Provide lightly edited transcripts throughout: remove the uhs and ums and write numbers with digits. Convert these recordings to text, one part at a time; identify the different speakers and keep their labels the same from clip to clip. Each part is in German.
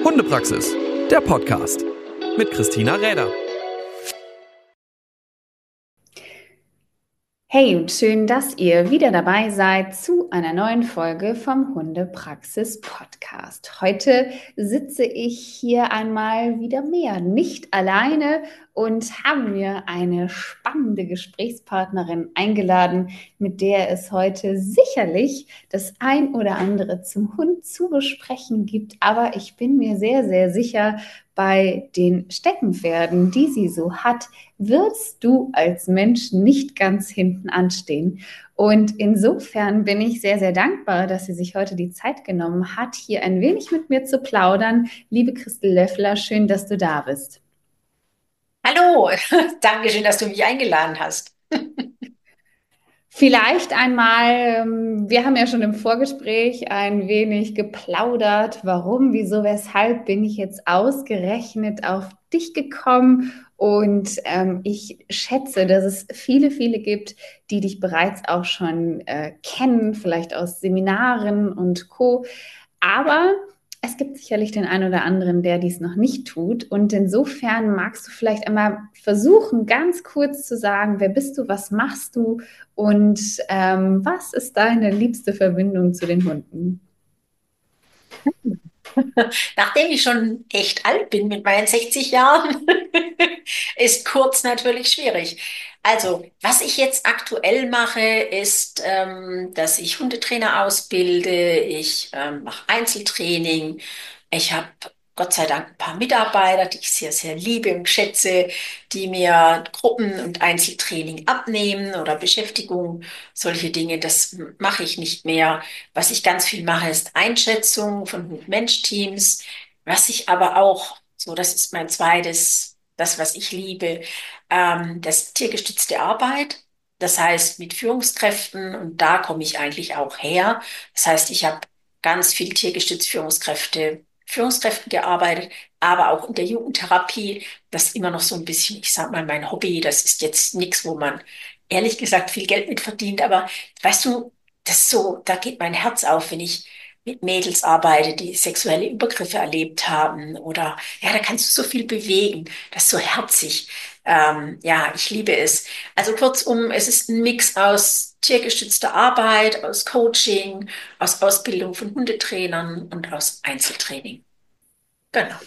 Speaker 1: Hundepraxis, der Podcast mit Christina Räder.
Speaker 2: Hey und schön, dass ihr wieder dabei seid zu einer neuen Folge vom Hundepraxis Podcast. Heute sitze ich hier einmal wieder mehr, nicht alleine und habe mir eine spannende Gesprächspartnerin eingeladen, mit der es heute sicherlich das ein oder andere zum Hund zu besprechen gibt. Aber ich bin mir sehr, sehr sicher, bei den Steckenpferden, die sie so hat, wirst du als Mensch nicht ganz hinten anstehen. Und insofern bin ich sehr, sehr dankbar, dass sie sich heute die Zeit genommen hat, hier ein wenig mit mir zu plaudern. Liebe Christel Löffler, schön, dass du da bist.
Speaker 3: Hallo, danke schön, dass du mich eingeladen hast.
Speaker 2: Vielleicht einmal, wir haben ja schon im Vorgespräch ein wenig geplaudert, warum, wieso, weshalb bin ich jetzt ausgerechnet auf dich gekommen. Und ich schätze, dass es viele, viele gibt, die dich bereits auch schon kennen, vielleicht aus Seminaren und Co. Aber es gibt sicherlich den einen oder anderen, der dies noch nicht tut. Und insofern magst du vielleicht einmal versuchen, ganz kurz zu sagen, wer bist du, was machst du und was ist deine liebste Verbindung zu den Hunden?
Speaker 3: Nachdem ich schon echt alt bin mit meinen 60 Jahren, ist kurz natürlich schwierig. Also, was ich jetzt aktuell mache, ist, dass ich Hundetrainer ausbilde, ich mache Einzeltraining, ich habe Gott sei Dank ein paar Mitarbeiter, die ich sehr, sehr liebe und schätze, die mir Gruppen- und Einzeltraining abnehmen oder Beschäftigung, solche Dinge, das mache ich nicht mehr. Was ich ganz viel mache, ist Einschätzung von Hund-Mensch-Teams. Was ich aber auch, so das ist mein zweites, das, was ich liebe, das tiergestützte Arbeit. Das heißt, mit Führungskräften, und da komme ich eigentlich auch her. Das heißt, ich habe ganz viel tiergestützt Führungskräften gearbeitet, aber auch in der Jugendtherapie. Das ist immer noch so ein bisschen, ich sag mal, mein Hobby. Das ist jetzt nichts, wo man ehrlich gesagt viel Geld mit verdient. Aber weißt du, das ist so, da geht mein Herz auf, wenn ich mit Mädels arbeite, die sexuelle Übergriffe erlebt haben. Oder ja, da kannst du so viel bewegen. Das ist so herzig. Ja, ich liebe es. Also kurzum, es ist ein Mix aus tiergestützter Arbeit, aus Coaching, aus Ausbildung von Hundetrainern und aus Einzeltraining. Genau.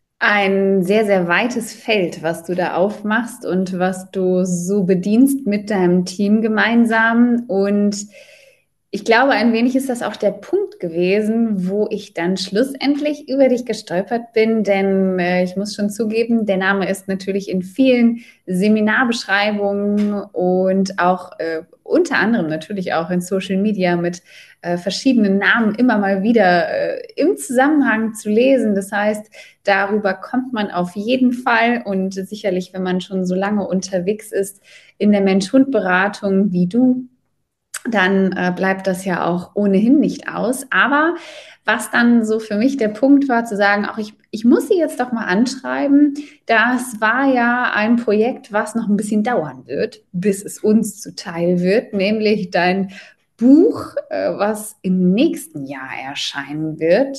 Speaker 2: Ein sehr, sehr weites Feld, was du da aufmachst und was du so bedienst mit deinem Team gemeinsam. Und ich glaube, ein wenig ist das auch der Punkt gewesen, wo ich dann schlussendlich über dich gestolpert bin, denn ich muss schon zugeben, der Name ist natürlich in vielen Seminarbeschreibungen und auch unter anderem natürlich auch in Social Media mit verschiedenen Namen immer mal wieder im Zusammenhang zu lesen. Das heißt, darüber kommt man auf jeden Fall und sicherlich, wenn man schon so lange unterwegs ist in der Mensch-Hund-Beratung wie du, dann bleibt das ja auch ohnehin nicht aus. Aber was dann so für mich der Punkt war, zu sagen, auch ich muss sie jetzt doch mal anschreiben, das war ja ein Projekt, was noch ein bisschen dauern wird, bis es uns zuteil wird, nämlich dein Buch, was im nächsten Jahr erscheinen wird.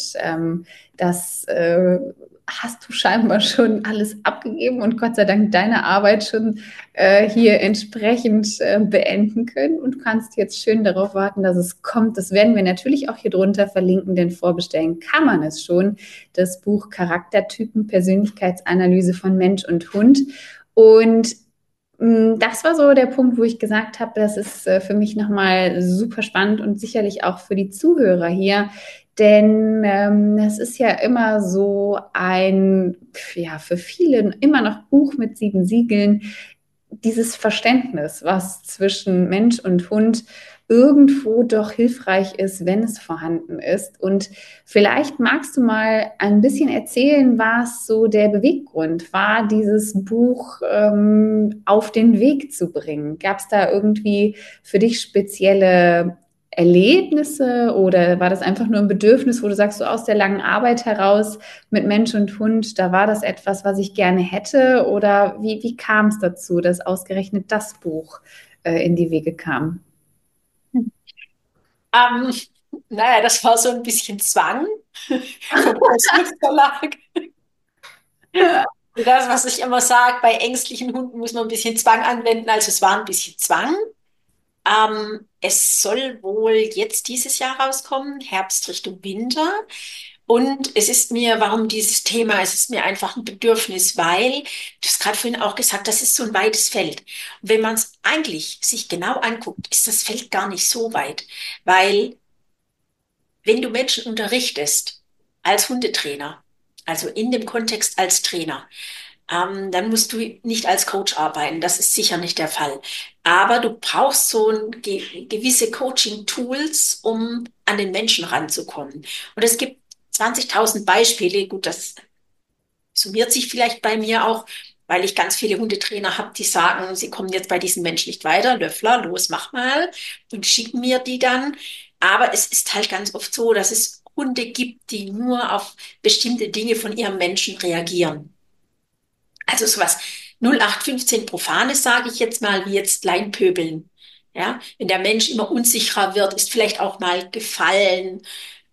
Speaker 2: Das hast du scheinbar schon alles abgegeben und Gott sei Dank deine Arbeit schon hier entsprechend beenden können und kannst jetzt schön darauf warten, dass es kommt. Das werden wir natürlich auch hier drunter verlinken, denn vorbestellen kann man es schon. Das Buch Charaktertypen, Persönlichkeitsanalyse von Mensch und Hund. Und das war so der Punkt, wo ich gesagt habe, das ist für mich nochmal super spannend und sicherlich auch für die Zuhörer hier. Denn es ist ja immer so ein, ja, für viele immer noch Buch mit 7 Siegeln, dieses Verständnis, was zwischen Mensch und Hund irgendwo doch hilfreich ist, wenn es vorhanden ist. Und vielleicht magst du mal ein bisschen erzählen, was so der Beweggrund war, dieses Buch auf den Weg zu bringen. Gab es da irgendwie für dich spezielle Erlebnisse oder war das einfach nur ein Bedürfnis, wo du sagst, so aus der langen Arbeit heraus mit Mensch und Hund, da war das etwas, was ich gerne hätte? Oder wie kam es dazu, dass ausgerechnet das Buch in die Wege kam?
Speaker 3: Ähm, naja, das war so ein bisschen Zwang. vom Großmut Verlag. Das, was ich immer sage, bei ängstlichen Hunden muss man ein bisschen Zwang anwenden. Also es war ein bisschen Zwang. Es soll wohl jetzt dieses Jahr rauskommen, Herbst Richtung Winter. Und es ist mir, warum dieses Thema? Es ist mir einfach ein Bedürfnis, weil, du hast gerade vorhin auch gesagt, das ist so ein weites Feld. Und wenn man es eigentlich sich genau anguckt, ist das Feld gar nicht so weit. Weil wenn du Menschen unterrichtest als Hundetrainer, also in dem Kontext als Trainer, dann musst du nicht als Coach arbeiten. Das ist sicher nicht der Fall. Aber du brauchst so gewisse Coaching-Tools, um an den Menschen ranzukommen. Und es gibt 20.000 Beispiele. Gut, das summiert sich vielleicht bei mir auch, weil ich ganz viele Hundetrainer habe, die sagen, sie kommen jetzt bei diesem Menschen nicht weiter. Löffler, los, mach mal. Und schicken mir die dann. Aber es ist halt ganz oft so, dass es Hunde gibt, die nur auf bestimmte Dinge von ihrem Menschen reagieren. Also sowas 0815 Profanes, sage ich jetzt mal, wie jetzt Leinpöbeln. Ja, wenn der Mensch immer unsicherer wird, ist vielleicht auch mal gefallen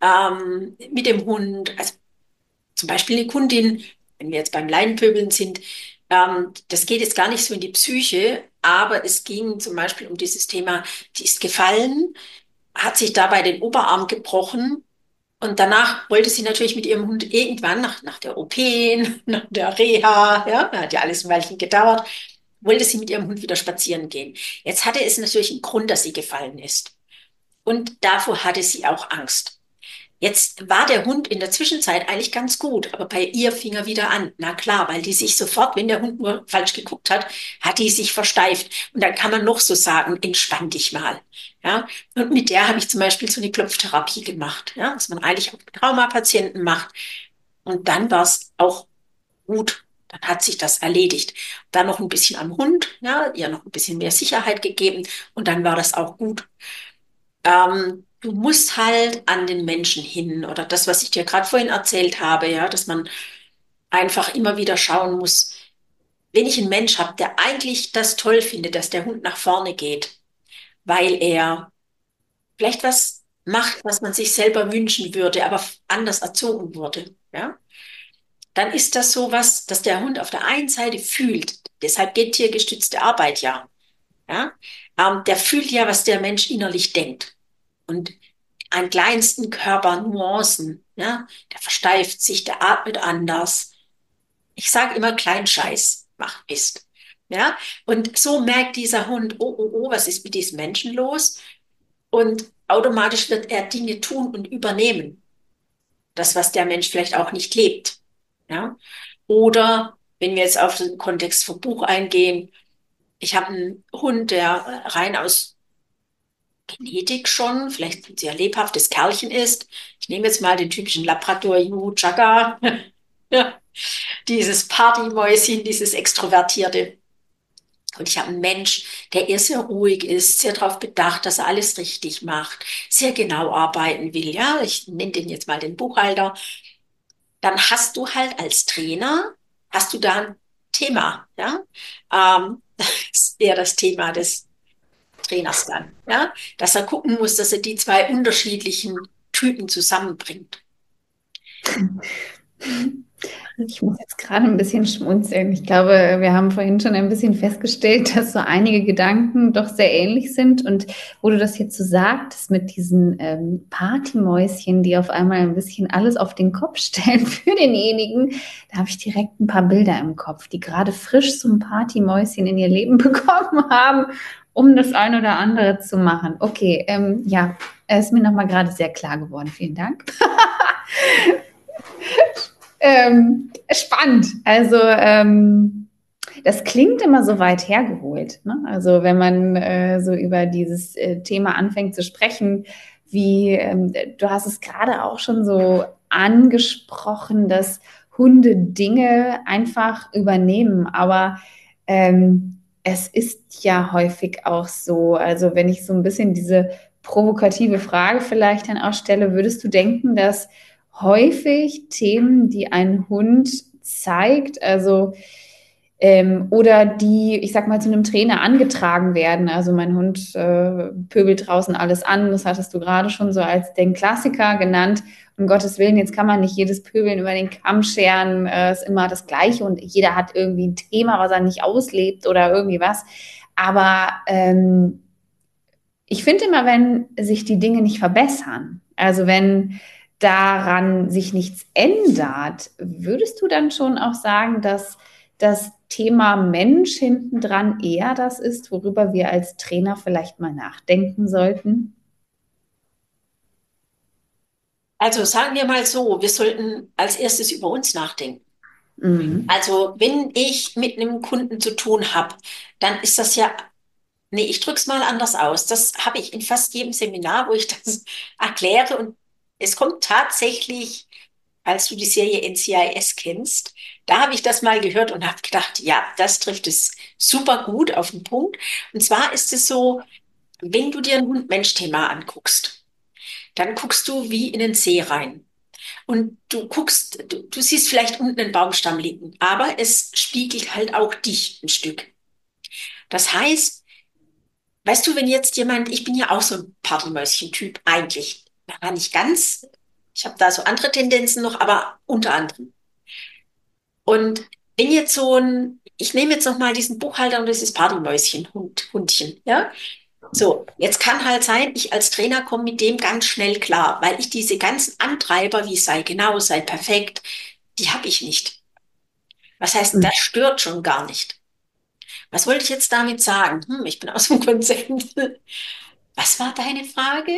Speaker 3: mit dem Hund. Also zum Beispiel eine Kundin, wenn wir jetzt beim Leinpöbeln sind, das geht jetzt gar nicht so in die Psyche, aber es ging zum Beispiel um dieses Thema, die ist gefallen, hat sich dabei den Oberarm gebrochen und danach wollte sie natürlich mit ihrem Hund irgendwann nach der OP, nach der Reha, ja, hat ja alles ein Weilchen gedauert, wollte sie mit ihrem Hund wieder spazieren gehen. Jetzt hatte es natürlich einen Grund, dass sie gefallen ist. Und davor hatte sie auch Angst. Jetzt war der Hund in der Zwischenzeit eigentlich ganz gut, aber bei ihr fing er wieder an. Na klar, weil die sich sofort, wenn der Hund nur falsch geguckt hat, hat die sich versteift. Und dann kann man noch so sagen, entspann dich mal. Ja, und mit der habe ich zum Beispiel so eine Klopftherapie gemacht, ja, was man eigentlich auch mit Traumapatienten macht. Und dann war es auch gut. Dann hat sich das erledigt. Dann noch ein bisschen am Hund, ja, ihr noch ein bisschen mehr Sicherheit gegeben und dann war das auch gut. Du musst halt an den Menschen hin oder das, was ich dir gerade vorhin erzählt habe, ja, dass man einfach immer wieder schauen muss, wenn ich einen Mensch habe, der eigentlich das toll findet, dass der Hund nach vorne geht, weil er vielleicht was macht, was man sich selber wünschen würde, aber anders erzogen wurde, ja, dann ist das so was, dass der Hund auf der einen Seite fühlt. Deshalb geht tiergestützte Arbeit ja, ja, der fühlt ja, was der Mensch innerlich denkt. Und an kleinsten Körpernuancen, ja, der versteift sich, der atmet anders. Ich sage immer Kleinscheiß macht Mist. Ja, und so merkt dieser Hund, oh, oh, oh, was ist mit diesem Menschen los? Und automatisch wird er Dinge tun und übernehmen. Das, was der Mensch vielleicht auch nicht lebt. Ja, oder wenn wir jetzt auf den Kontext vom Buch eingehen, ich habe einen Hund, der rein aus Genetik schon, vielleicht ein sehr lebhaftes Kerlchen ist. Ich nehme jetzt mal den typischen Labrador Yu Chaka, ja, dieses Partymäuschen, dieses Extrovertierte. Und ich habe einen Mensch, der eher sehr ruhig ist, sehr darauf bedacht, dass er alles richtig macht, sehr genau arbeiten will. Ja, ich nenne den jetzt mal den Buchhalter. Dann hast du halt als Trainer, hast du da ein Thema. Ja, das ist eher das Thema des Trainers dann, ja, dass er gucken muss, dass er die zwei unterschiedlichen Typen zusammenbringt.
Speaker 2: Ich muss jetzt gerade ein bisschen schmunzeln. Ich glaube, wir haben vorhin schon ein bisschen festgestellt, dass so einige Gedanken doch sehr ähnlich sind. Und wo du das jetzt so sagtest mit diesen Partymäuschen, die auf einmal ein bisschen alles auf den Kopf stellen für denjenigen, da habe ich direkt ein paar Bilder im Kopf, die gerade frisch so ein Partymäuschen in ihr Leben bekommen haben, um das eine oder andere zu machen. Okay, ja, ist mir nochmal gerade sehr klar geworden. Vielen Dank. Spannend. Also das klingt immer so weit hergeholt. Ne? Also wenn man so über dieses Thema anfängt zu sprechen, wie du hast es gerade auch schon so angesprochen, dass Hunde Dinge einfach übernehmen. Aber es ist ja häufig auch so, also wenn ich so ein bisschen diese provokative Frage vielleicht dann auch stelle, würdest du denken, dass häufig Themen, die ein Hund zeigt, also Oder die, ich sag mal, zu einem Trainer angetragen werden. Also mein Hund pöbelt draußen alles an. Das hattest du gerade schon so als den Klassiker genannt. Um Gottes Willen, jetzt kann man nicht jedes Pöbeln über den Kamm scheren. Ist immer das Gleiche und jeder hat irgendwie ein Thema, was er nicht auslebt oder irgendwie was. Aber ich finde immer, wenn sich die Dinge nicht verbessern, also wenn daran sich nichts ändert, würdest du dann schon auch sagen, dass das Thema Mensch hintendran eher das ist, worüber wir als Trainer vielleicht mal nachdenken sollten?
Speaker 3: Also sagen wir mal so, wir sollten als erstes über uns nachdenken.
Speaker 2: Mhm.
Speaker 3: Also wenn ich mit einem Kunden zu tun habe, dann ist das ja, nee, ich drücke es mal anders aus. Das habe ich in fast jedem Seminar, wo ich das erkläre. Und es kommt tatsächlich, als du die Serie NCIS kennst, da habe ich das mal gehört und habe gedacht, ja, das trifft es super gut auf den Punkt. Und zwar ist es so, wenn du dir ein Hund-Mensch-Thema anguckst, dann guckst du wie in den See rein. Und du siehst vielleicht unten einen Baumstamm liegen, aber es spiegelt halt auch dich ein Stück. Das heißt, weißt du, wenn jetzt jemand, ich bin ja auch so ein Partymäuschen-Typ eigentlich, ja, nicht ganz, ich habe da so andere Tendenzen noch, aber unter anderem. Und wenn jetzt so ein, ich nehme jetzt noch mal diesen Buchhalter und dieses Partymäuschen, Hundchen, ja, so, jetzt kann halt sein, ich als Trainer komme mit dem ganz schnell klar, weil ich diese ganzen Antreiber, wie sei genau, sei perfekt, die habe ich nicht. Was heißt, das stört schon gar nicht. Was wollte ich jetzt damit sagen? Ich bin aus dem Konzept. Was war deine Frage?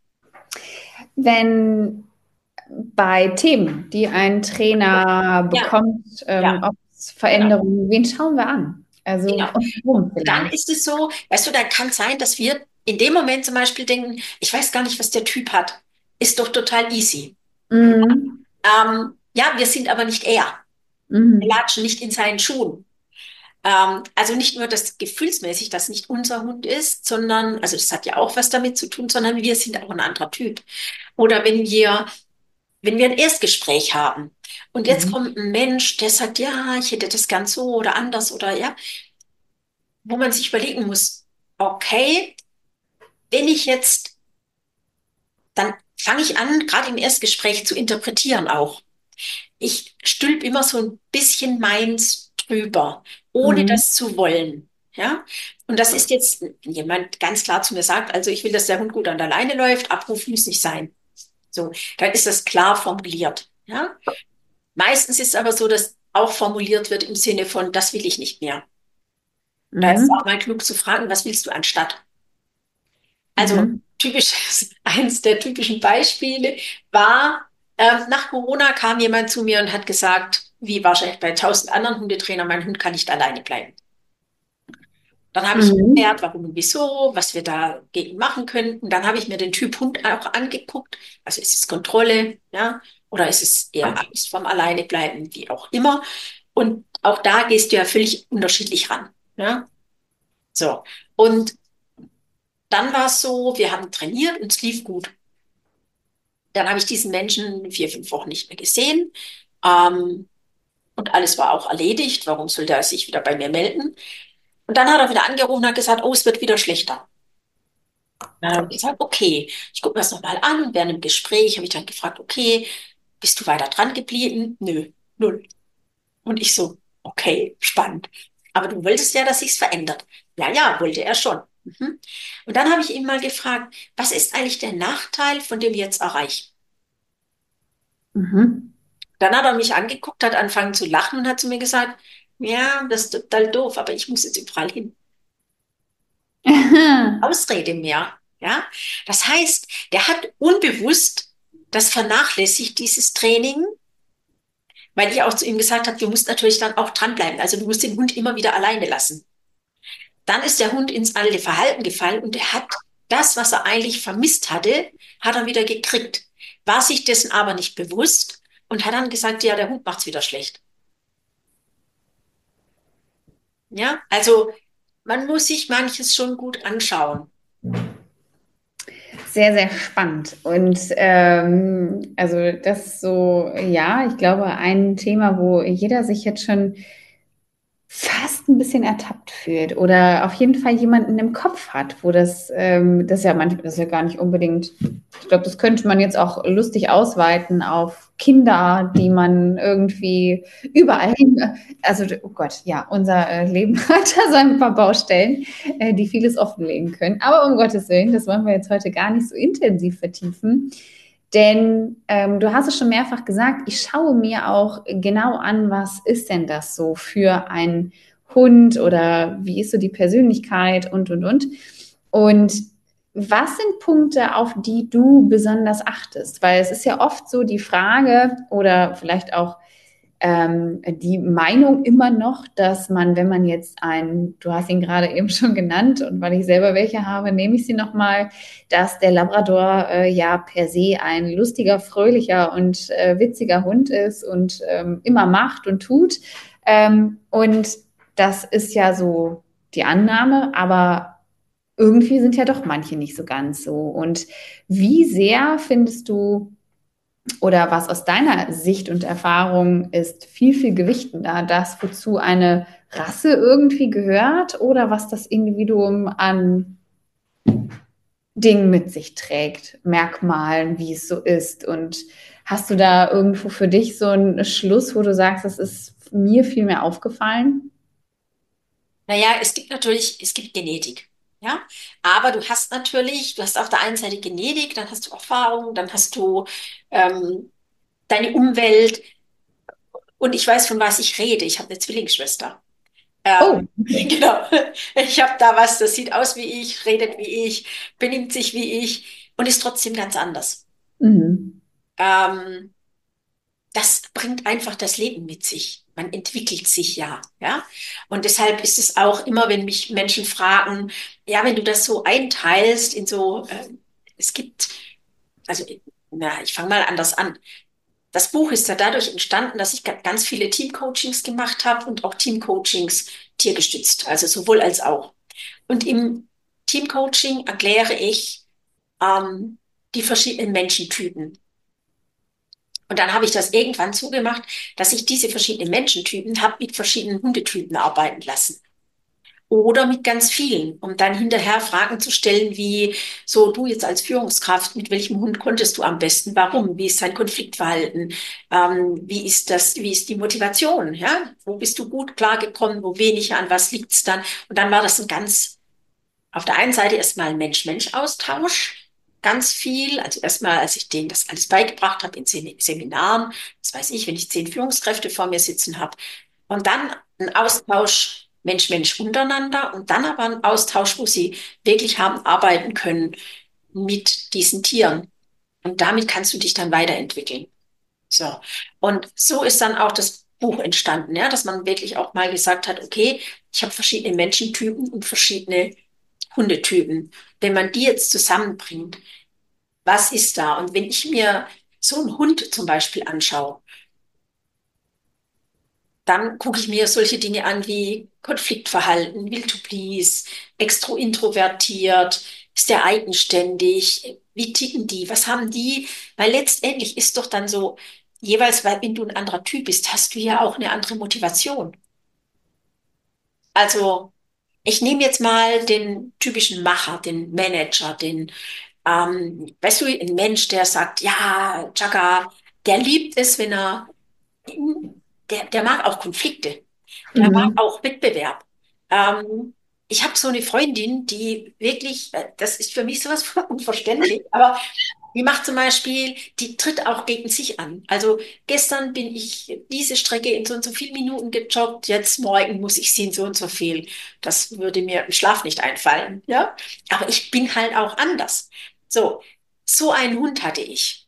Speaker 2: Wenn bei Themen, die ein Trainer
Speaker 3: Ja,
Speaker 2: bekommt,
Speaker 3: ja,
Speaker 2: ob es
Speaker 3: genau,
Speaker 2: Veränderungen, wen schauen wir an? Also,
Speaker 3: genau.
Speaker 2: und
Speaker 3: Und
Speaker 2: warum
Speaker 3: dann
Speaker 2: vielleicht?
Speaker 3: ist es so, weißt du, dann kann es sein, dass wir in dem Moment zum Beispiel denken, ich weiß gar nicht, was der Typ hat. Ist doch total easy.
Speaker 2: Mhm.
Speaker 3: Ja, wir sind aber nicht er. Wir
Speaker 2: Mhm.
Speaker 3: latschen nicht in seinen Schuhen. Also nicht nur das gefühlsmäßig, dass nicht unser Hund ist, sondern, also das hat ja auch was damit zu tun, sondern wir sind auch ein anderer Typ. Oder wenn wir ein Erstgespräch haben und jetzt
Speaker 2: Mhm.
Speaker 3: kommt ein Mensch, der sagt, ja, ich hätte das gern so oder anders oder ja, wo man sich überlegen muss, okay, wenn ich jetzt, dann fange ich an, gerade im Erstgespräch zu interpretieren auch. Ich stülp immer so ein bisschen meins drüber, ohne
Speaker 2: Mhm.
Speaker 3: das zu wollen. Ja, und das ist jetzt, wenn jemand ganz klar zu mir sagt, also ich will, dass der Hund gut an der Leine läuft, Abruf muss nicht sein. So, dann ist das klar formuliert. Ja, meistens ist es aber so, dass auch formuliert wird im Sinne von, das will ich nicht mehr. Da ist es
Speaker 2: Mhm.
Speaker 3: auch mal klug zu fragen, was willst du anstatt? Also
Speaker 2: Mhm.
Speaker 3: typisch, eins der typischen Beispiele war, nach Corona kam jemand zu mir und hat gesagt, wie wahrscheinlich bei 1.000 anderen Hundetrainern, mein Hund kann nicht alleine bleiben. Dann habe ich
Speaker 2: Mhm.
Speaker 3: erklärt, warum und wieso, was wir dagegen machen könnten. Dann habe ich mir den Typ Hund auch angeguckt. Also ist es Kontrolle, ja, oder ist es eher Angst vorm Alleinebleiben, wie auch immer. Und auch da gehst du ja völlig unterschiedlich ran. Ja? So. Und dann war es so, wir haben trainiert und es lief gut. Dann habe ich diesen Menschen 4, 5 Wochen nicht mehr gesehen. Ähm, und alles war auch erledigt. Warum sollte er sich wieder bei mir melden? Und dann hat er wieder angerufen und hat gesagt, oh, es wird wieder schlechter. Dann habe ich gesagt, okay, ich gucke mir das nochmal an. Und während dem Gespräch habe ich dann gefragt, okay, bist du weiter dran geblieben? Nö, null. Und ich so, okay, spannend. Aber du wolltest ja, dass sich's verändert. Ja, ja, wollte er schon. Mhm. Und dann habe ich ihn mal gefragt, was ist eigentlich der Nachteil von dem jetzt erreichen?
Speaker 2: Mhm.
Speaker 3: Dann hat er mich angeguckt, hat angefangen zu lachen und hat zu mir gesagt, ja, das ist total doof, aber ich muss jetzt überall hin. Ausrede mehr. Ja, das heißt, der hat unbewusst das vernachlässigt, dieses Training, weil ich auch zu ihm gesagt habe, du musst natürlich dann auch dranbleiben. Also du musst den Hund immer wieder alleine lassen. Dann ist der Hund ins alte Verhalten gefallen und er hat das, was er eigentlich vermisst hatte, hat er wieder gekriegt. War sich dessen aber nicht bewusst und hat dann gesagt, ja, der Hund macht's wieder schlecht. Ja, also man muss sich manches schon gut anschauen.
Speaker 2: Sehr, sehr spannend. Und also das ist so, ja, ich glaube, ein Thema, wo jeder sich jetzt schon fast ein bisschen ertappt fühlt oder auf jeden Fall jemanden im Kopf hat, wo das ist ja manchmal, das ist ja gar nicht unbedingt, ich glaube, das könnte man jetzt auch lustig ausweiten auf Kinder, die man irgendwie überall hin, also, oh Gott, ja, unser Leben hat da so ein paar Baustellen, die vieles offenlegen können. Aber um Gottes Willen, das wollen wir jetzt heute gar nicht so intensiv vertiefen. Denn du hast es schon mehrfach gesagt, ich schaue mir auch genau an, was ist denn das so für ein Hund oder wie ist so die Persönlichkeit und, und. Und was sind Punkte, auf die du besonders achtest? Weil es ist ja oft so die Frage oder vielleicht auch die Meinung immer noch, dass man, wenn man jetzt du hast ihn gerade eben schon genannt und weil ich selber welche habe, nehme ich sie nochmal, dass der Labrador ja per se ein lustiger, fröhlicher und witziger Hund ist und immer macht und tut. Und das ist ja so die Annahme, aber irgendwie sind ja doch manche nicht so ganz so. Und wie sehr findest du, oder was aus deiner Sicht und Erfahrung ist viel, viel gewichtender, das, wozu eine Rasse irgendwie gehört oder was das Individuum an Dingen mit sich trägt, Merkmalen, wie es so ist? Und hast du da irgendwo für dich so einen Schluss, wo du sagst, das ist mir viel mehr aufgefallen?
Speaker 3: Naja, es gibt Genetik. Ja, aber du hast auf der einen Seite Genetik, dann hast du Erfahrung, dann hast du ähm, deine Umwelt und ich weiß, von was ich rede. Ich habe eine Zwillingsschwester.
Speaker 2: Oh, okay.
Speaker 3: Genau. Ich habe da was, das sieht aus wie ich, redet wie ich, benimmt sich wie ich und ist trotzdem ganz anders.
Speaker 2: Mhm.
Speaker 3: Ähm, Das bringt einfach das Leben mit sich. Man entwickelt sich ja, ja. Und deshalb ist es auch immer, wenn mich Menschen fragen, ja, wenn du das so einteilst in so, es gibt, also, na, ich fange mal anders an. Das Buch ist ja dadurch entstanden, dass ich ganz viele Teamcoachings gemacht habe und auch Teamcoachings tiergestützt, also sowohl als auch. Und im Teamcoaching erkläre ich die verschiedenen Menschentypen. Und dann habe ich das irgendwann zugemacht, dass ich diese verschiedenen Menschentypen habe mit verschiedenen Hundetypen arbeiten lassen. Oder mit ganz vielen, um dann hinterher Fragen zu stellen, wie so du jetzt als Führungskraft, mit welchem Hund konntest du am besten? Warum? Wie ist sein Konfliktverhalten? Wie ist das, wie ist die Motivation? Ja? Wo bist du gut klargekommen? Wo weniger? An was liegt's dann? Und dann war das ein ganz auf der einen Seite erstmal ein Mensch-Mensch-Austausch, ganz viel. Also erstmal, als ich denen das alles beigebracht habe in Seminaren, das weiß ich, wenn ich 10 Führungskräfte vor mir sitzen habe. Und dann ein Austausch Mensch-Mensch untereinander und dann aber ein Austausch, wo sie wirklich haben arbeiten können mit diesen Tieren. Und damit kannst du dich dann weiterentwickeln. So. Und so ist dann auch das Buch entstanden, ja, dass man wirklich auch mal gesagt hat, okay, ich habe verschiedene Menschentypen und verschiedene Hundetypen. Wenn man die jetzt zusammenbringt, was ist da? Und wenn ich mir so einen Hund zum Beispiel anschaue, dann gucke ich mir solche Dinge an wie Konfliktverhalten, will to please, extro-introvertiert, ist der eigenständig, wie ticken die, was haben die? Weil letztendlich ist doch dann so, jeweils, weil wenn du ein anderer Typ bist, hast du ja auch eine andere Motivation. Also ich nehme jetzt mal den typischen Macher, den Manager, weißt du, ein Mensch, der sagt, ja, Chaka, der liebt es, wenn der mag auch Konflikte, der mag
Speaker 2: Mhm.
Speaker 3: auch Wettbewerb. Ich habe so eine Freundin, die wirklich, das ist für mich sowas von unverständlich, aber die macht zum Beispiel, die tritt auch gegen sich an. Also gestern bin ich diese Strecke in so und so vielen Minuten gejoggt, jetzt morgen muss ich sie in so und so viel. Das würde mir im Schlaf nicht einfallen, ja. Aber ich bin halt auch anders. So, so einen Hund hatte ich.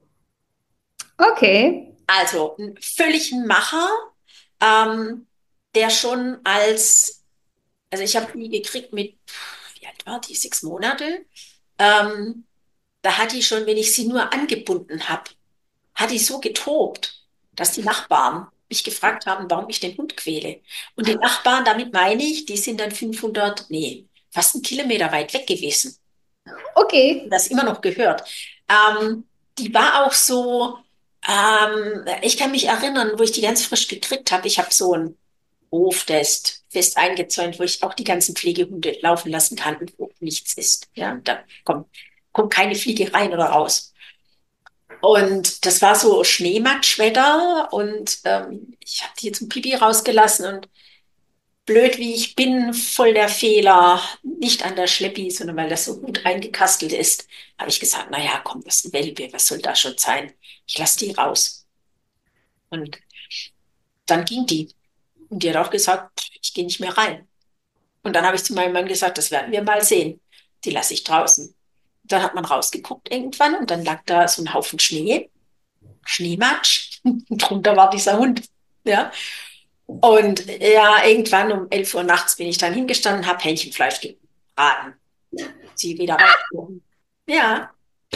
Speaker 2: Okay.
Speaker 3: Also einen völligen Macher, ähm, der schon also ich habe die gekriegt mit, wie alt war die, 6 Monate. Ähm, Da hat die schon, wenn ich sie nur angebunden habe, hat die so getobt, dass die Nachbarn mich gefragt haben, warum ich den Hund quäle. Und die Nachbarn, damit meine ich, die sind dann 500, nee, fast 1 Kilometer weit weg gewesen.
Speaker 2: Okay.
Speaker 3: Das immer noch gehört. Die war auch so, ich kann mich erinnern, wo ich die ganz frisch gekriegt habe. Ich habe so einen Hof, der ist fest eingezäunt, wo ich auch die ganzen Pflegehunde laufen lassen kann und wo nichts ist. Ja, da kommt keine Fliege rein oder raus. Und das war so Schneematschwetter und ich habe die zum Pipi rausgelassen und blöd wie ich bin, voll der Fehler, nicht an der Schleppi, sondern weil das so gut eingekastelt ist, habe ich gesagt, naja, komm, das ist ein Welpe, was soll da schon sein? Ich lasse die raus. Und dann ging die. Und die hat auch gesagt, ich gehe nicht mehr rein. Und dann habe ich zu meinem Mann gesagt, das werden wir mal sehen. Die lasse ich draußen. Dann hat man rausgeguckt irgendwann und dann lag da so ein Haufen Schnee, Schneematsch. Und drunter war dieser Hund. Ja. Und ja, irgendwann um 11 Uhr nachts bin ich dann hingestanden, habe Hähnchenfleisch gebraten. Sie wieder rausgehoben. Ja,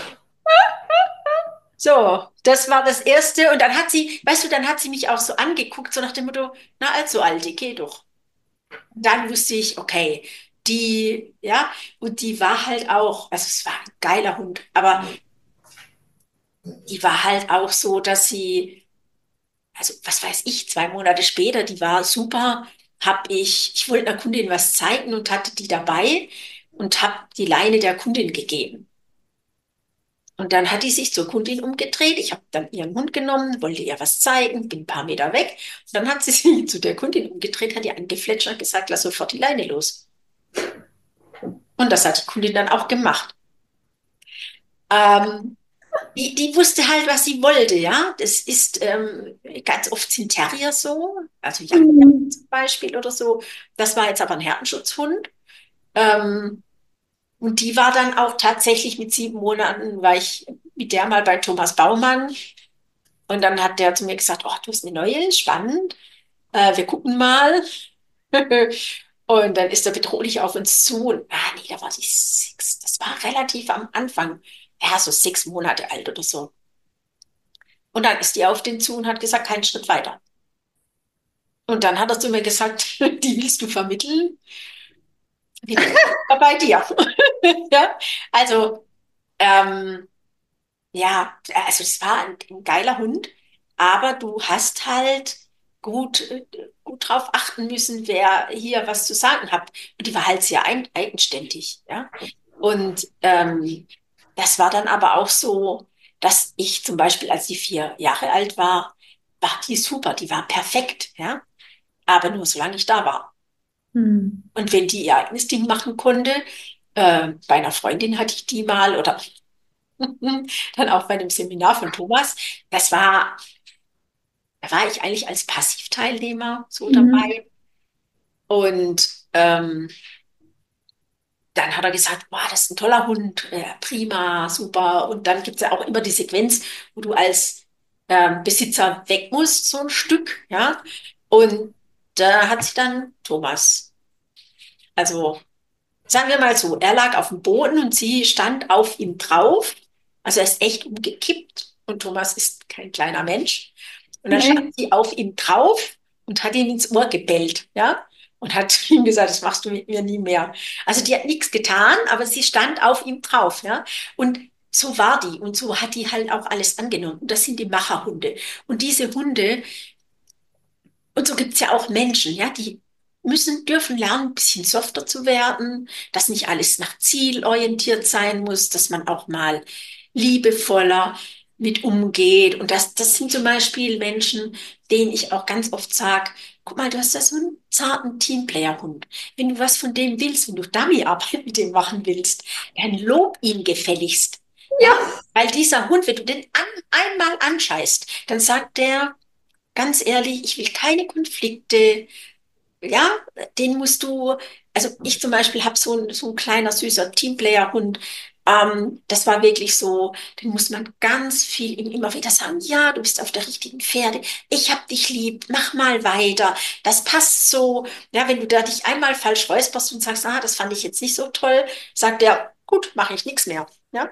Speaker 3: so, das war das Erste. Und dann hat sie, weißt du, dann hat sie mich auch so angeguckt, so nach dem Motto, na also Alte, geh doch. Dann wusste ich, okay, ja, und die war halt auch, also es war ein geiler Hund, aber die war halt auch so, dass sie, also was weiß ich, 2 Monate später, die war super, ich wollte einer Kundin was zeigen und hatte die dabei und habe die Leine der Kundin gegeben. Und dann hat die sich zur Kundin umgedreht. Ich habe dann ihren Hund genommen, wollte ihr was zeigen, bin ein paar Meter weg. Und dann hat sie sich zu der Kundin umgedreht, hat ihr angefletscht und gesagt, lass sofort die Leine los. Und das hat die Kundin dann auch gemacht. Ähm, die wusste halt, was sie wollte, ja. Das ist ganz oft sind Terrier so, also Jagdterrier
Speaker 2: Mhm.
Speaker 3: zum Beispiel oder so. Das war jetzt aber ein Herdenschutzhund. Ähm, und die war dann auch tatsächlich mit 7 Monaten, war ich mit der mal bei Thomas Baumann. Und dann hat der zu mir gesagt, oh, du hast eine neue, spannend. Wir gucken mal. Und dann ist er bedrohlich auf uns zu. Und, nee, da war die 6. Das war relativ am Anfang. Ja, so 6 Monate alt oder so. Und dann ist die auf den zu und hat gesagt, keinen Schritt weiter. Und dann hat er zu mir gesagt, die willst du vermitteln? Die bleibt bei dir. Ja, also, ähm, ja, also es war ein geiler Hund, aber du hast halt gut drauf achten müssen, wer hier was zu sagen hat. Und die war halt sehr eigenständig, ja. Und das war dann aber auch so, dass ich zum Beispiel, als die 4 Jahre alt war die super, die war perfekt, ja. Aber nur solange ich da war.
Speaker 2: Mhm.
Speaker 3: Und wenn die ihr eigenes Ding machen konnte, bei einer Freundin hatte ich die mal oder dann auch bei einem Seminar von Thomas. Da war ich eigentlich als Passivteilnehmer so
Speaker 2: Mhm.
Speaker 3: dabei. Und dann hat er gesagt, boah, das ist ein toller Hund, prima, super. Und dann gibt es ja auch immer die Sequenz, wo du als Besitzer weg musst, so ein Stück, ja. Und da hat sich dann Thomas, also sagen wir mal so, er lag auf dem Boden und sie stand auf ihm drauf. Also er ist echt umgekippt und Thomas ist kein kleiner Mensch. Und dann stand
Speaker 2: Nee.
Speaker 3: sie auf ihm drauf und hat ihn ins Ohr gebellt, ja? Und hat ihm gesagt, das machst du mit mir nie mehr. Also die hat nichts getan, aber sie stand auf ihm drauf, ja? Und so war die und so hat die halt auch alles angenommen. Und das sind die Macherhunde. Und diese Hunde, und so gibt es ja auch Menschen, ja, die dürfen lernen, ein bisschen softer zu werden, dass nicht alles nach Ziel orientiert sein muss, dass man auch mal liebevoller mit umgeht. Und das sind zum Beispiel Menschen, denen ich auch ganz oft sage, guck mal, du hast da so einen zarten Teamplayer-Hund. Wenn du was von dem willst, wenn du Dummyarbeit mit dem machen willst, dann lob ihn gefälligst. Ja,
Speaker 2: Ja.
Speaker 3: weil dieser Hund, wenn du den einmal anscheißt, dann sagt der, ganz ehrlich, ich will keine Konflikte. Ja, den musst du, also ich zum Beispiel habe so ein kleiner süßer Teamplayer-Hund. Das war wirklich so, den muss man ganz viel ihm immer wieder sagen, ja, du bist auf der richtigen Pferde, ich hab dich lieb, mach mal weiter, das passt so. Ja, wenn du da dich einmal falsch räusperst und sagst, das fand ich jetzt nicht so toll, sagt er, gut, mache ich nichts mehr. Ja,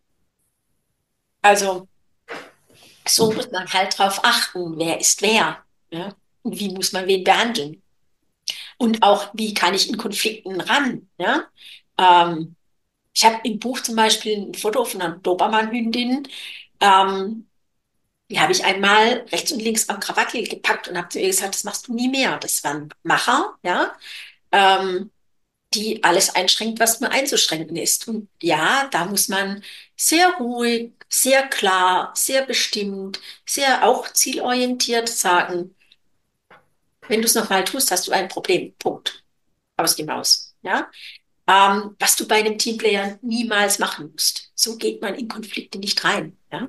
Speaker 3: also so muss man halt drauf achten, wer ist wer. Ja? Und wie muss man wen behandeln? Und auch, wie kann ich in Konflikten ran? Ja? Ähm, ich habe im Buch zum Beispiel ein Foto von einer Dobermann-Hündin. Ähm, Die habe ich einmal rechts und links am Krawattel gepackt und habe zu ihr gesagt, das machst du nie mehr. Das waren Macher, ja, ähm, die alles einschränkt, was nur einzuschränken ist. Und ja, da muss man sehr ruhig, sehr klar, sehr bestimmt, sehr auch zielorientiert sagen, wenn du es nochmal tust, hast du ein Problem. Punkt. Aus die Maus. Ja? Was du bei einem Teamplayer niemals machen musst. So geht man in Konflikte nicht rein. Ja?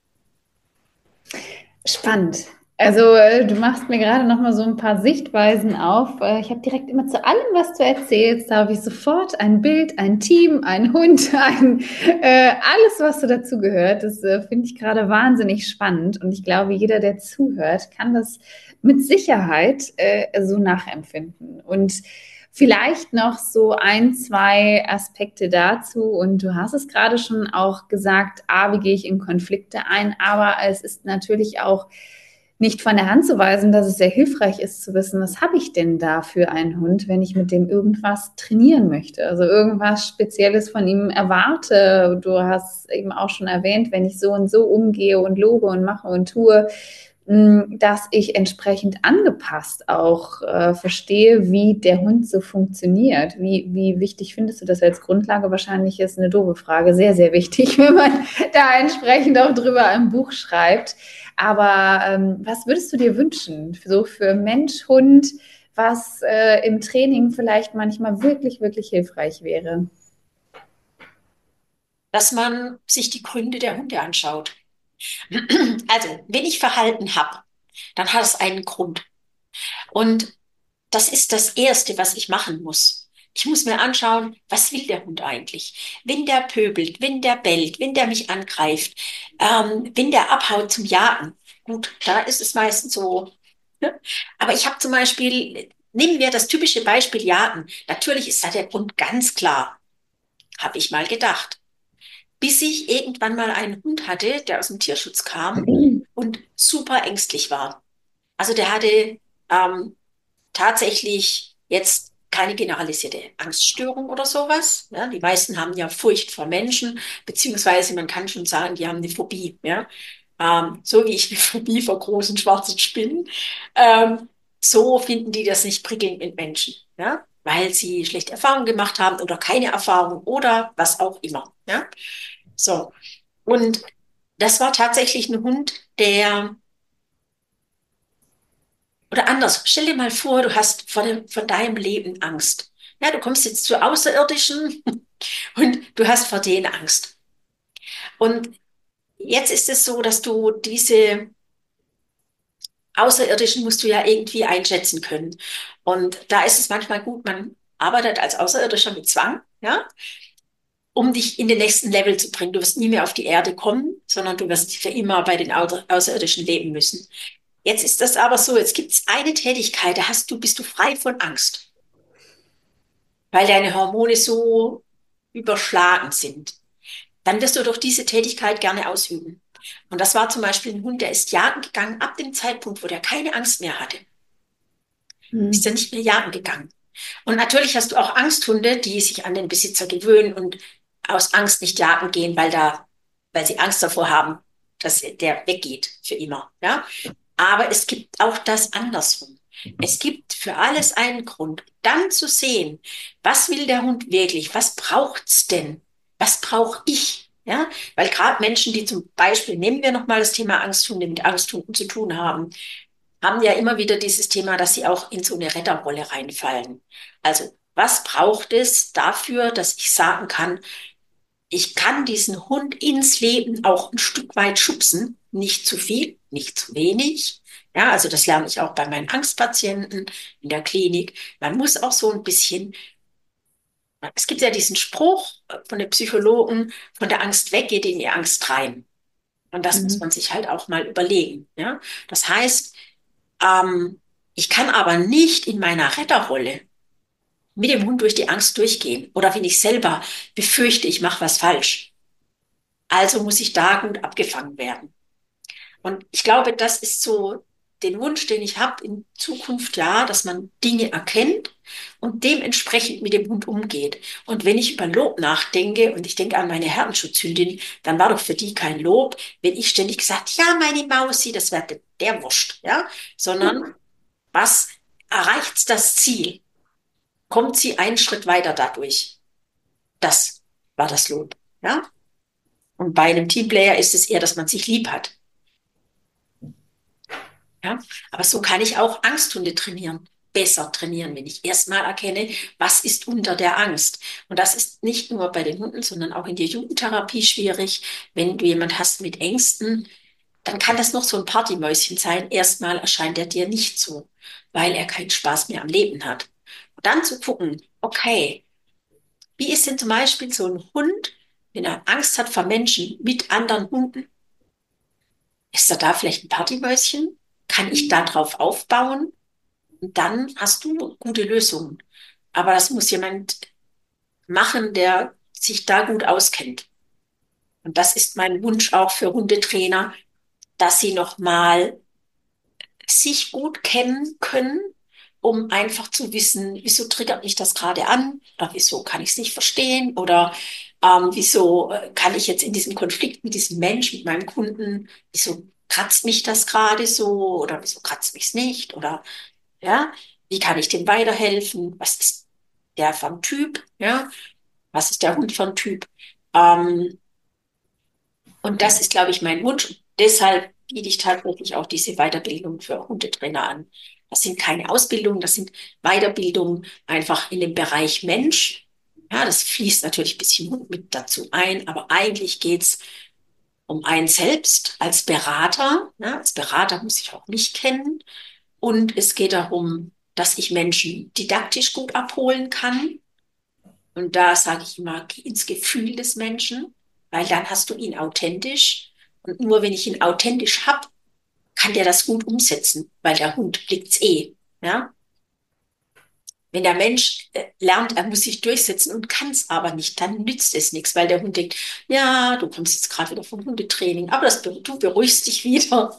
Speaker 2: Spannend. Also du machst mir gerade noch mal so ein paar Sichtweisen auf. Ich habe direkt immer zu allem, was du erzählst, da habe ich sofort ein Bild, ein Team, ein Hund, alles, was so dazu gehört. Das finde ich gerade wahnsinnig spannend. Und ich glaube, jeder, der zuhört, kann das mit Sicherheit so nachempfinden. Und vielleicht noch so ein, zwei Aspekte dazu. Und du hast es gerade schon auch gesagt, wie gehe ich in Konflikte ein? Aber es ist natürlich auch nicht von der Hand zu weisen, dass es sehr hilfreich ist zu wissen, was habe ich denn da für einen Hund, wenn ich mit dem irgendwas trainieren möchte. Also irgendwas Spezielles von ihm erwarte. Du hast eben auch schon erwähnt, wenn ich so und so umgehe und lobe und mache und tue, dass ich entsprechend angepasst auch verstehe, wie der Hund so funktioniert. Wie wichtig findest du das als Grundlage? Wahrscheinlich ist eine doofe Frage, sehr, sehr wichtig, wenn man da entsprechend auch drüber ein Buch schreibt. Aber was würdest du dir wünschen, so für Mensch, Hund, was im Training vielleicht manchmal wirklich, wirklich hilfreich wäre?
Speaker 3: Dass man sich die Gründe der Hunde anschaut. Also, wenn ich Verhalten habe, dann hat es einen Grund. Und das ist das Erste, was ich machen muss. Ich muss mir anschauen, was will der Hund eigentlich? Wenn der pöbelt, wenn der bellt, wenn der mich angreift, wenn der abhaut zum Jagen. Gut, da ist es meistens so. Ne? Aber ich habe zum Beispiel, nehmen wir das typische Beispiel Jagen. Natürlich ist da der Grund ganz klar, habe ich mal gedacht. Bis ich irgendwann mal einen Hund hatte, der aus dem Tierschutz kam und super ängstlich war. Also der hatte tatsächlich jetzt keine generalisierte Angststörung oder sowas. Ja, die meisten haben ja Furcht vor Menschen, beziehungsweise man kann schon sagen, die haben eine Phobie. Ja? So wie ich eine Phobie vor großen schwarzen Spinnen. Ähm, so finden die das nicht prickelnd mit Menschen. Ja? Weil sie schlechte Erfahrungen gemacht haben oder keine Erfahrung oder was auch immer. Ja? So. Und das war tatsächlich ein Hund, der oder anders, stell dir mal vor, du hast von deinem Leben Angst. Ja, du kommst jetzt zu Außerirdischen und du hast vor denen Angst. Und jetzt ist es so, dass du diese Außerirdischen musst du ja irgendwie einschätzen können. Und da ist es manchmal gut, man arbeitet als Außerirdischer mit Zwang, ja, um dich in den nächsten Level zu bringen. Du wirst nie mehr auf die Erde kommen, sondern du wirst für immer bei den Außerirdischen leben müssen. Jetzt ist das aber so, jetzt gibt es eine Tätigkeit, bist du frei von Angst, weil deine Hormone so überschlagen sind. Dann wirst du doch diese Tätigkeit gerne ausüben. Und das war zum Beispiel ein Hund, der ist jagen gegangen ab dem Zeitpunkt, wo der keine Angst mehr hatte. Ist er
Speaker 2: Mhm.
Speaker 3: nicht mehr jagen gegangen. Und natürlich hast du auch Angsthunde, die sich an den Besitzer gewöhnen und aus Angst nicht jagen gehen, weil sie Angst davor haben, dass der weggeht für immer. Ja? Aber es gibt auch das andersrum. Es gibt für alles einen Grund. Dann zu sehen, was will der Hund wirklich? Was braucht's denn? Was brauche ich? Ja, weil gerade Menschen, die zum Beispiel, nehmen wir nochmal das Thema Angsthunde, mit Angsthunden zu tun haben ja immer wieder dieses Thema, dass sie auch in so eine Retterrolle reinfallen. Also, was braucht es dafür, dass ich sagen kann, ich kann diesen Hund ins Leben auch ein Stück weit schubsen, nicht zu viel, nicht zu wenig. Ja, also das lerne ich auch bei meinen Angstpatienten in der Klinik. Man muss auch so ein bisschen, es gibt ja diesen Spruch von den Psychologen, von der Angst weg geht in die Angst rein. Und das muss
Speaker 2: Mhm.
Speaker 3: man sich halt auch mal überlegen. Ja, das heißt, ähm, ich kann aber nicht in meiner Retterrolle mit dem Hund durch die Angst durchgehen. Oder wenn ich selber befürchte, ich mache was falsch. Also muss ich da gut abgefangen werden. Und ich glaube, das ist so den Wunsch, den ich habe in Zukunft, ja, dass man Dinge erkennt und dementsprechend mit dem Hund umgeht. Und wenn ich über Lob nachdenke und ich denke an meine Herrenschutzhündin, dann war doch für die kein Lob, wenn ich ständig gesagt, ja, meine Mausi, das wäre der Wurscht, ja, sondern was erreicht das Ziel? Kommt sie einen Schritt weiter dadurch? Das war das Lob, ja. Und bei einem Teamplayer ist es eher, dass man sich lieb hat. Ja, aber so kann ich auch Angsthunde trainieren, besser trainieren, wenn ich erstmal erkenne, was ist unter der Angst. Und das ist nicht nur bei den Hunden, sondern auch in der Jugendtherapie schwierig. Wenn du jemand hast mit Ängsten, dann kann das noch so ein Partymäuschen sein. Erstmal erscheint er dir nicht so, weil er keinen Spaß mehr am Leben hat. Und dann zu gucken, okay, wie ist denn zum Beispiel so ein Hund, wenn er Angst hat vor Menschen mit anderen Hunden? Ist er da vielleicht ein Partymäuschen? Kann ich da drauf aufbauen? Und dann hast du gute Lösungen. Aber das muss jemand machen, der sich da gut auskennt. Und das ist mein Wunsch auch für Hundetrainer, dass sie nochmal sich gut kennen können, um einfach zu wissen, wieso triggert mich das gerade an oder wieso kann ich es nicht verstehen oder wieso kann ich jetzt in diesem Konflikt mit diesem Mensch, mit meinem Kunden, wieso kratzt mich das gerade so oder wieso kratzt mich es nicht oder ja, wie kann ich dem weiterhelfen? Was ist der für ein Typ? Ja, was ist der Hund für ein Typ? Ähm, und das ist, glaube ich, mein Wunsch. Und deshalb biete ich tatsächlich auch diese Weiterbildung für Hundetrainer an. Das sind keine Ausbildungen, das sind Weiterbildungen einfach in dem Bereich Mensch. Ja, das fließt natürlich ein bisschen Hund mit dazu ein, aber eigentlich geht's um einen selbst als Berater. Ja, als Berater muss ich auch mich kennen. Und es geht darum, dass ich Menschen didaktisch gut abholen kann. Und da sage ich immer, geh ins Gefühl des Menschen, weil dann hast du ihn authentisch. Und nur wenn ich ihn authentisch habe, kann der das gut umsetzen, weil der Hund blickt's eh. Ja? Wenn der Mensch lernt, er muss sich durchsetzen und kann es aber nicht, dann nützt es nichts, weil der Hund denkt, ja, du kommst jetzt gerade wieder vom Hundetraining, aber du beruhigst dich wieder.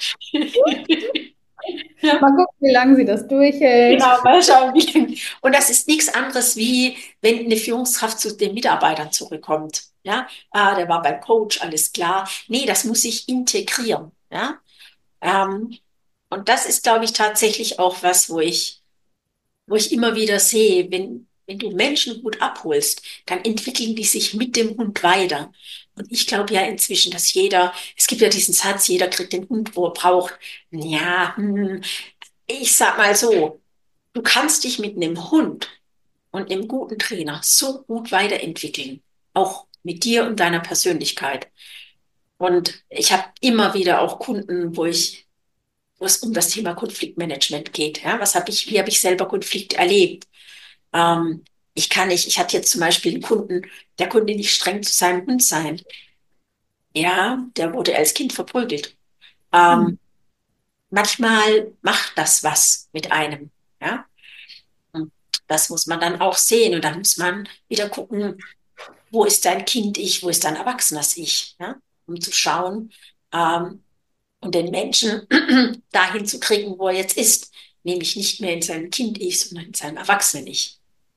Speaker 3: Ja.
Speaker 2: Mal gucken, wie lange sie das durchhält.
Speaker 3: Genau, mal schauen, wie lange. Und das ist nichts anderes, wie wenn eine Führungskraft zu den Mitarbeitern zurückkommt. Ja, der war beim Coach, alles klar. Nee, das muss ich integrieren. Ja, und das ist, glaube ich, tatsächlich auch was, wo ich immer wieder sehe, wenn du Menschen gut abholst, dann entwickeln die sich mit dem Hund weiter. Und ich glaube ja inzwischen, dass es gibt ja diesen Satz, jeder kriegt den Hund, wo er braucht. Ja, ich sag mal so, du kannst dich mit einem Hund und einem guten Trainer so gut weiterentwickeln, auch mit dir und deiner Persönlichkeit. Und ich habe immer wieder auch Kunden, wo es um das Thema Konfliktmanagement geht. Ja, wie habe ich selber Konflikt erlebt? Ähm, ich hatte jetzt zum Beispiel einen Kunden, der konnte nicht streng zu seinem Hund sein. Ja, der wurde als Kind verprügelt. Ähm, manchmal macht das was mit einem. Ja, und das muss man dann auch sehen. Und dann muss man wieder gucken, wo ist dein Kind-Ich, wo ist dein erwachsenes Ich, ja? Um zu schauen und den Menschen dahin zu kriegen, wo er jetzt ist, nämlich nicht mehr in seinem Kind-Ich, sondern in seinem Erwachsenen-Ich.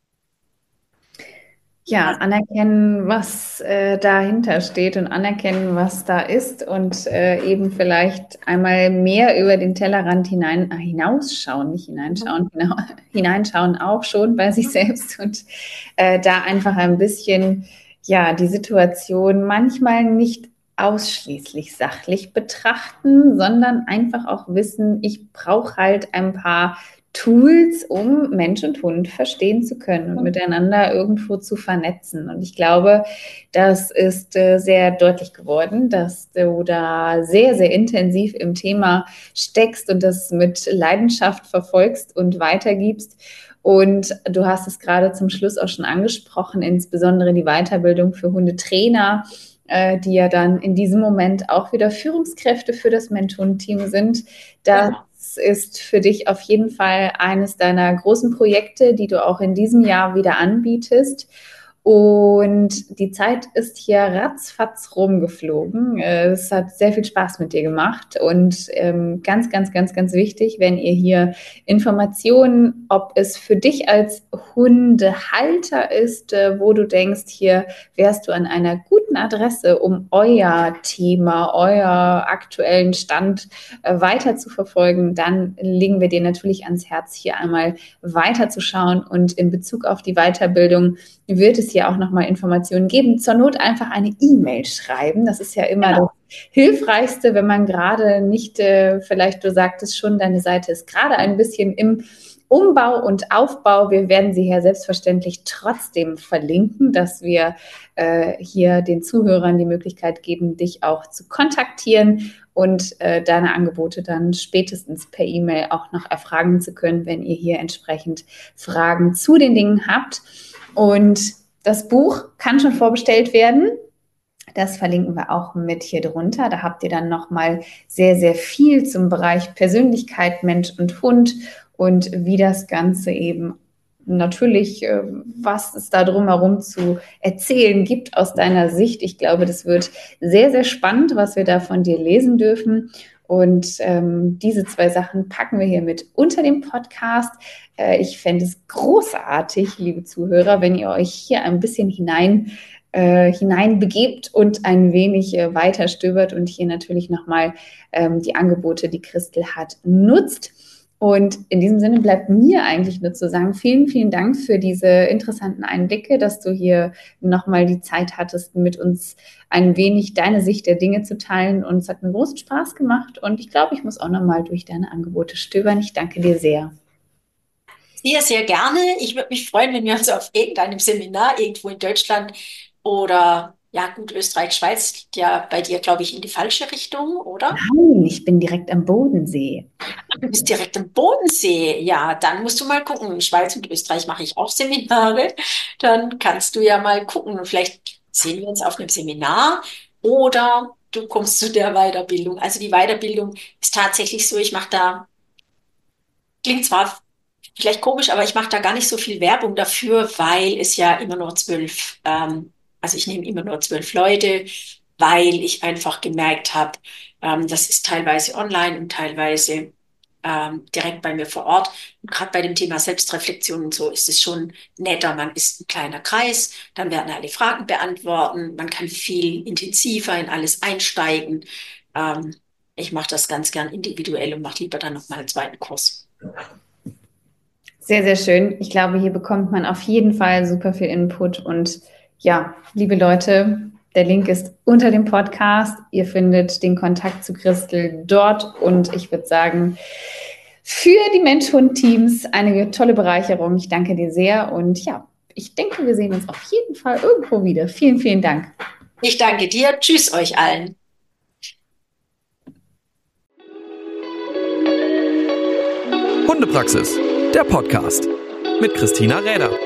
Speaker 2: Ja, anerkennen, was dahinter steht und anerkennen, was da ist und eben vielleicht einmal mehr über den Tellerrand hinausschauen, nicht hineinschauen, hineinschauen auch schon bei sich selbst und da einfach ein bisschen, ja, die Situation manchmal nicht ausschließlich sachlich betrachten, sondern einfach auch wissen, ich brauche halt ein paar Tools, um Mensch und Hund verstehen zu können und miteinander irgendwo zu vernetzen. Und ich glaube, das ist sehr deutlich geworden, dass du da sehr, sehr intensiv im Thema steckst und das mit Leidenschaft verfolgst und weitergibst. Und du hast es gerade zum Schluss auch schon angesprochen, insbesondere die Weiterbildung für Hundetrainer, die ja dann in diesem Moment auch wieder Führungskräfte für das Mensch-Hund-Team sind. Das ist für dich auf jeden Fall eines deiner großen Projekte, die du auch in diesem Jahr wieder anbietest. Und die Zeit ist hier ratzfatz rumgeflogen. Es hat sehr viel Spaß mit dir gemacht und ganz, ganz, ganz, ganz wichtig, wenn ihr hier Informationen, ob es für dich als Hundehalter ist, wo du denkst, hier wärst du an einer guten Adresse, um euer Thema, euer aktuellen Stand weiter zu verfolgen, dann legen wir dir natürlich ans Herz, hier einmal weiterzuschauen. Und in Bezug auf die Weiterbildung wird es hier auch nochmal Informationen geben. Zur Not einfach eine E-Mail schreiben. Das ist ja immer das Hilfreichste, wenn man gerade nicht, vielleicht du sagtest schon, deine Seite ist gerade ein bisschen im Umbau und Aufbau. Wir werden sie hier selbstverständlich trotzdem verlinken, dass wir hier den Zuhörern die Möglichkeit geben, dich auch zu kontaktieren und deine Angebote dann spätestens per E-Mail auch noch erfragen zu können, wenn ihr hier entsprechend Fragen zu den Dingen habt. Und das Buch kann schon vorbestellt werden. Das verlinken wir auch mit hier drunter. Da habt ihr dann nochmal sehr, sehr viel zum Bereich Persönlichkeit, Mensch und Hund und wie das Ganze eben natürlich, was es da drumherum zu erzählen gibt aus deiner Sicht. Ich glaube, das wird sehr, sehr spannend, was wir da von dir lesen dürfen. Und diese 2 Sachen packen wir hier mit unter dem Podcast. Ich fände es großartig, liebe Zuhörer, wenn ihr euch hier ein bisschen hineinbegebt und ein wenig weiter stöbert und hier natürlich nochmal die Angebote, die Christel hat, nutzt. Und in diesem Sinne bleibt mir eigentlich nur zu sagen, vielen, vielen Dank für diese interessanten Einblicke, dass du hier nochmal die Zeit hattest, mit uns ein wenig deine Sicht der Dinge zu teilen. Und es hat mir großen Spaß gemacht. Und ich glaube, ich muss auch nochmal durch deine Angebote stöbern. Ich danke dir sehr.
Speaker 3: Sehr, sehr gerne. Ich würde mich freuen, wenn wir uns auf irgendeinem Seminar irgendwo in Deutschland oder, ja gut, Österreich, Schweiz liegt ja bei dir, glaube ich, in die falsche Richtung, oder?
Speaker 2: Nein, ich bin direkt am Bodensee.
Speaker 3: Du bist direkt am Bodensee. Ja, dann musst du mal gucken. In Schweiz und Österreich mache ich auch Seminare. Dann kannst du ja mal gucken. Vielleicht sehen wir uns auf einem Seminar oder du kommst zu der Weiterbildung. Also die Weiterbildung ist tatsächlich so, ich mache da, klingt zwar vielleicht komisch, aber ich mache da gar nicht so viel Werbung dafür, weil es ja immer nur 12, also ich nehme immer nur 12 Leute, weil ich einfach gemerkt habe, das ist teilweise online und teilweise direkt bei mir vor Ort. Und gerade bei dem Thema Selbstreflexion und so ist es schon netter. Man ist ein kleiner Kreis, dann werden alle Fragen beantworten, man kann viel intensiver in alles einsteigen. Ich mache das ganz gern individuell und mache lieber dann nochmal einen zweiten Kurs.
Speaker 2: Sehr, sehr schön. Ich glaube, hier bekommt man auf jeden Fall super viel Input. Und ja, liebe Leute, der Link ist unter dem Podcast. Ihr findet den Kontakt zu Christel dort. Und ich würde sagen, für die Mensch-Hund-Teams eine tolle Bereicherung. Ich danke dir sehr. Und ja, ich denke, wir sehen uns auf jeden Fall irgendwo wieder. Vielen, vielen Dank.
Speaker 3: Ich danke dir. Tschüss euch allen.
Speaker 1: Hundepraxis, der Podcast mit Christina Räder.